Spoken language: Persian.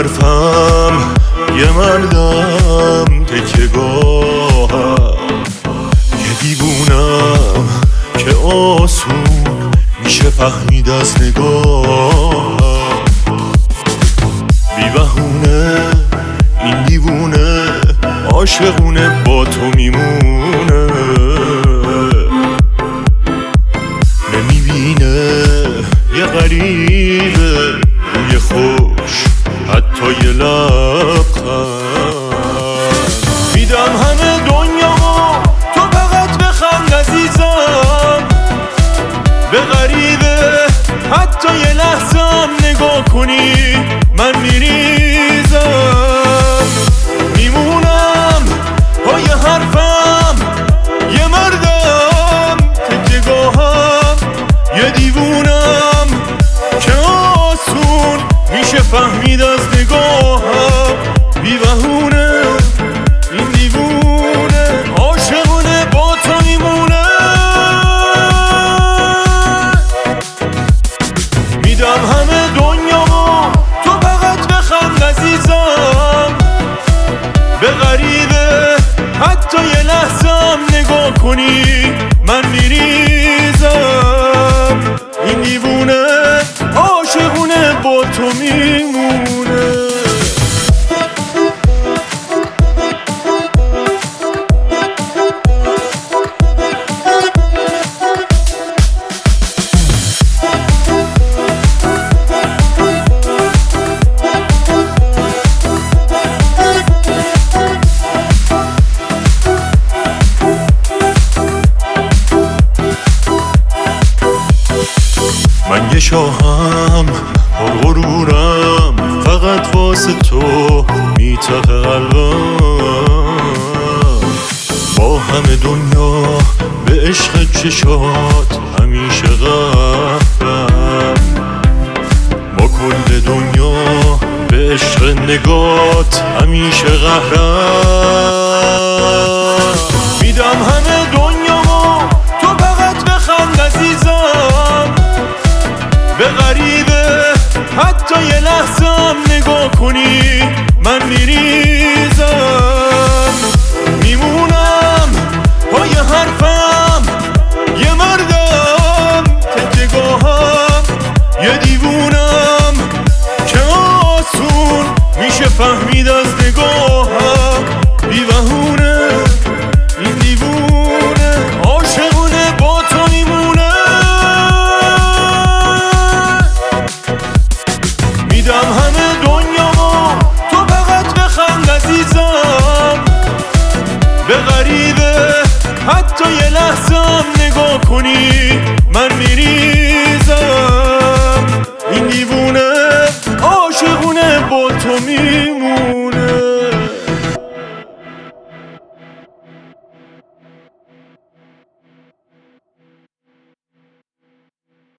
حرفم یه مردم تکیه‌گاهم، یه دیوونم که آسون میشه فهمید از نگاهم. بی بهونه این دیوونه عاشقونه با تو میمونه، نمیبینه یه غریبه روی خوش حتی یه لبخند. میدم همه دنیامو تو فقط بخند عزیزم، به غریبه حتی یه لحظم نگاه کنی من میریزم. میمونم پای حرفم یه مردم تکیه‌گاهم، یه دیوونم که آسون میشه فهمید از نگاهم. بی بهونه این دیوونه عاشقونه با تو میمونه. میدم همه دنیامو تو فقط بخند عزیزم، به غریبه حتی یه لحظم نگاه کنی من میریزم. این دیوونه عاشقونه با تو میمونه. من یه شاهم غرورم فقط واسه تو میتاقه قلبم، با همه دنیا به عشق چشات همیشه قهرم، با کل دنیا به عشق نگات همیشه قهرم. میدم همه دنیامو تو فقط بخند عزیزم، به غریبه حتی یه لحظم نگاه کنی من میریزم. میمونم پای حرفم یه مردم تکیه‌گاهم، یه دیوونم که آسون میشه فهمید از نگاهم. بی بهونه این دیوونه عاشقونه با تو میمونه. میدم همه دنیامو تو فقط بخند عزیزم، به غریبه حتی یه لحظم نگاه کنی من میریزم. این دیوونه عاشقونه با تو میمونه.